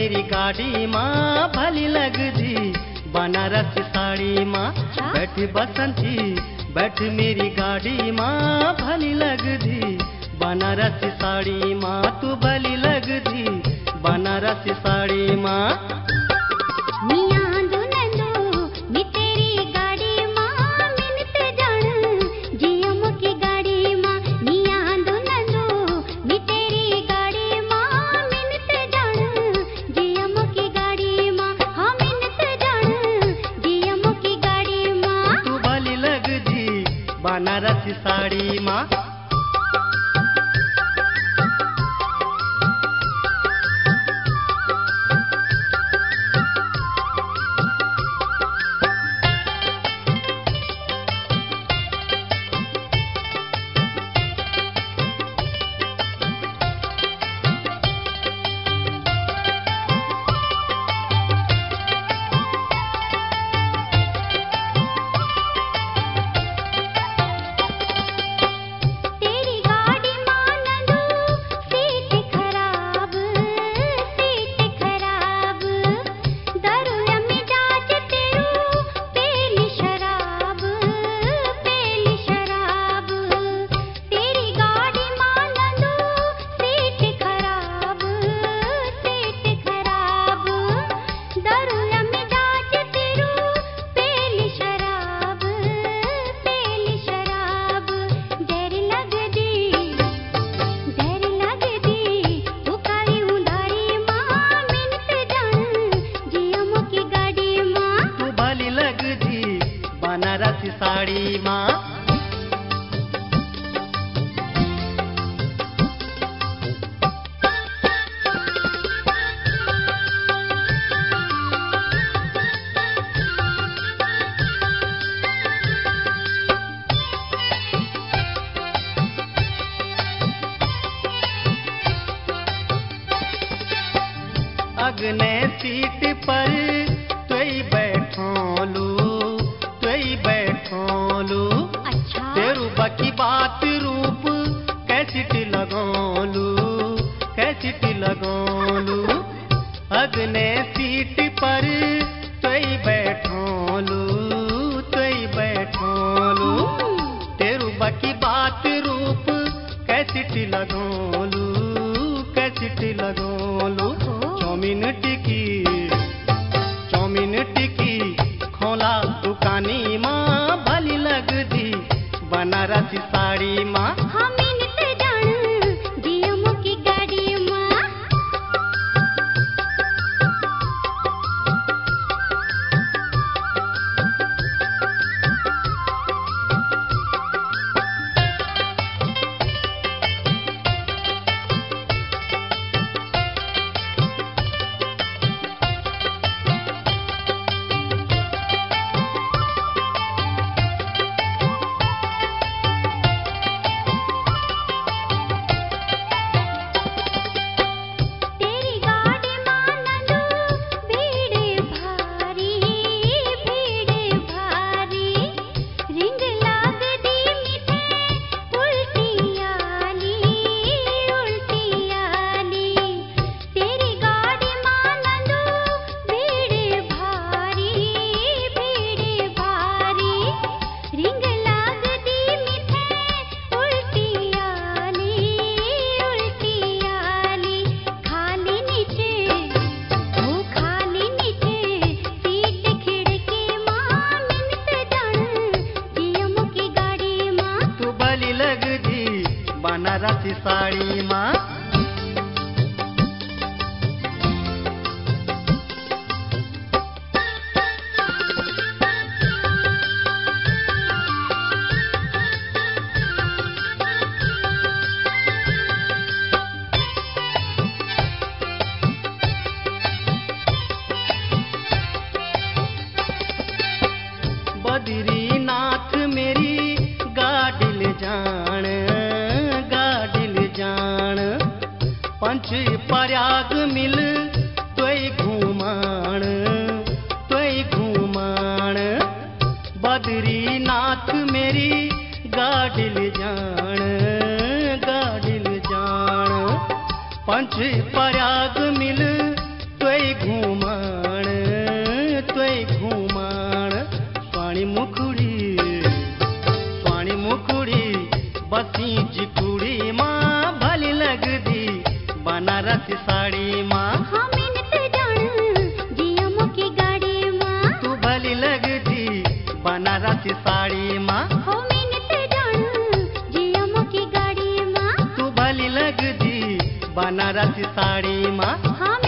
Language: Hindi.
मेरी गाड़ी माँ भली लगदी बनारस साड़ी माँ। बैठ बसंती बैठ मेरी गाड़ी माँ भली लगदी बनारस साड़ी माँ। तू भली लगदी बनारस साड़ी माँ। बनारस साड़ी माँ। बनारस साड़ी माँ। अगने सीट पर तुई बैठोलू अच्छा। तेरू बकी बात रूप कैसिट लगोलू अगने सीट पर तुई बैठोलू तेरू बकी बात रूप कैसिट लगोलू चौमिन टिकी खोला दुकानी माँ भली लगदी बनारस साड़ी माँ। बनारस साड़ी माँ। बद्रीनाथ मेरी गाड़ी जान पंच प्रयाग मिल तोई घूमाण बद्रीनाथ मेरी गाड़ी जान पंच प्रयाग मिल तोई बनारसी साड़ी माँ हो मैंने ते जान जियमो की गाड़ी माँ तू भली लगदी बनारसी साड़ी माँ हाँ